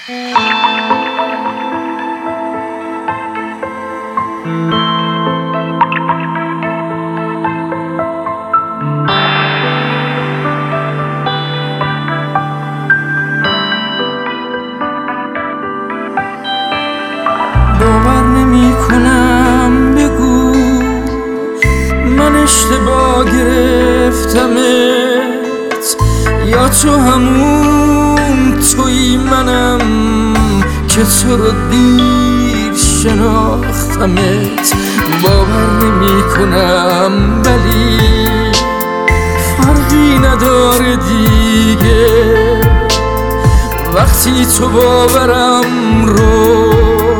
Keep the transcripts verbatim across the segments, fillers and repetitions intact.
باور نمی کنم، بگو من اشتباه گرفتمت یا تو همون توی منم که تو رو دیر شناختمت. باور نمی کنم ولی فرقی نداره دیگه وقتی تو باورم رو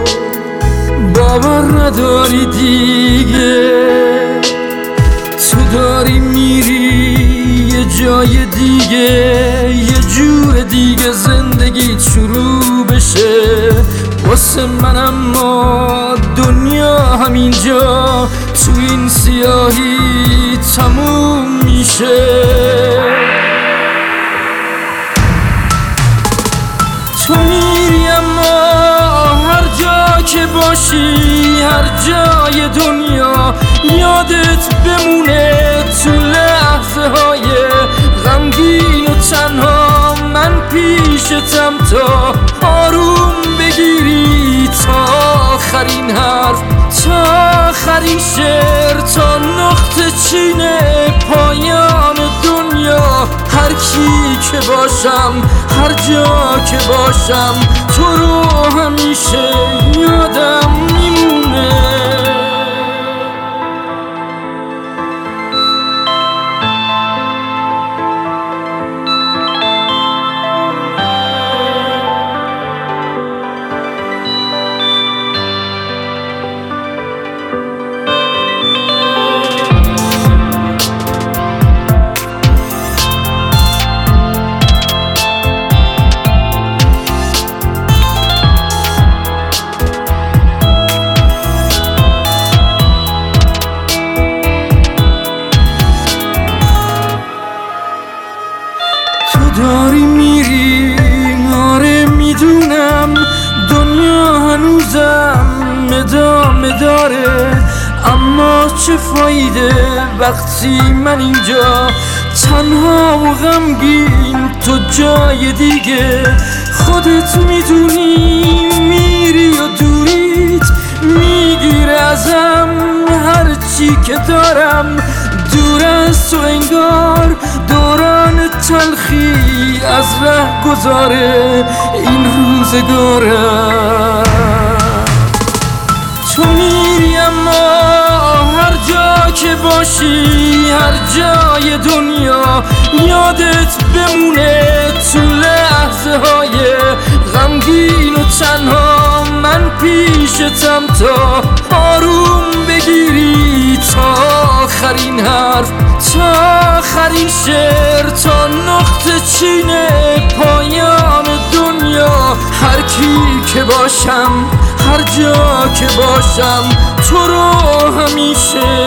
باور نداری دیگه. تو داری میری یه جای دیگه، یه جور دیگه زندگیت شروع بشه واسه من، اما دنیا همینجا تو این سیاهی تموم میشه. تو میری اما هر جا که باشی، هر جای دنیا یادت بمونه تو لحظه های غمگین و تنها من پیشتم تا آروم بگیری تا آخرین حرف، تا آخرین شعر، تا نقطه چین پایان دنیا. هر کی که باشم، هر جا که باشم، تو رو همیشه یادم میمونه. داری میری، آره میدونم دنیا هنوزم ادامه داره، اما چه فایده وقتی من اینجا تنها و غمگین، تو جای دیگه خودت میدونی میری و دوریت میگیره ازم هر چی که دارم دور از تو، انگار دوران تلخی از ره گذاره این روزگارم. تو میری اما هر جا که باشی، هر جای دنیا یادت بمونه تو لحظه های غمگین و تنها من پیشتم تا آروم بگیری تا آخرین حرف، تا آخرین شعر، تا نقطه چین پایان دنیا. هر کی که باشم، هر جا که باشم، تو رو همیشه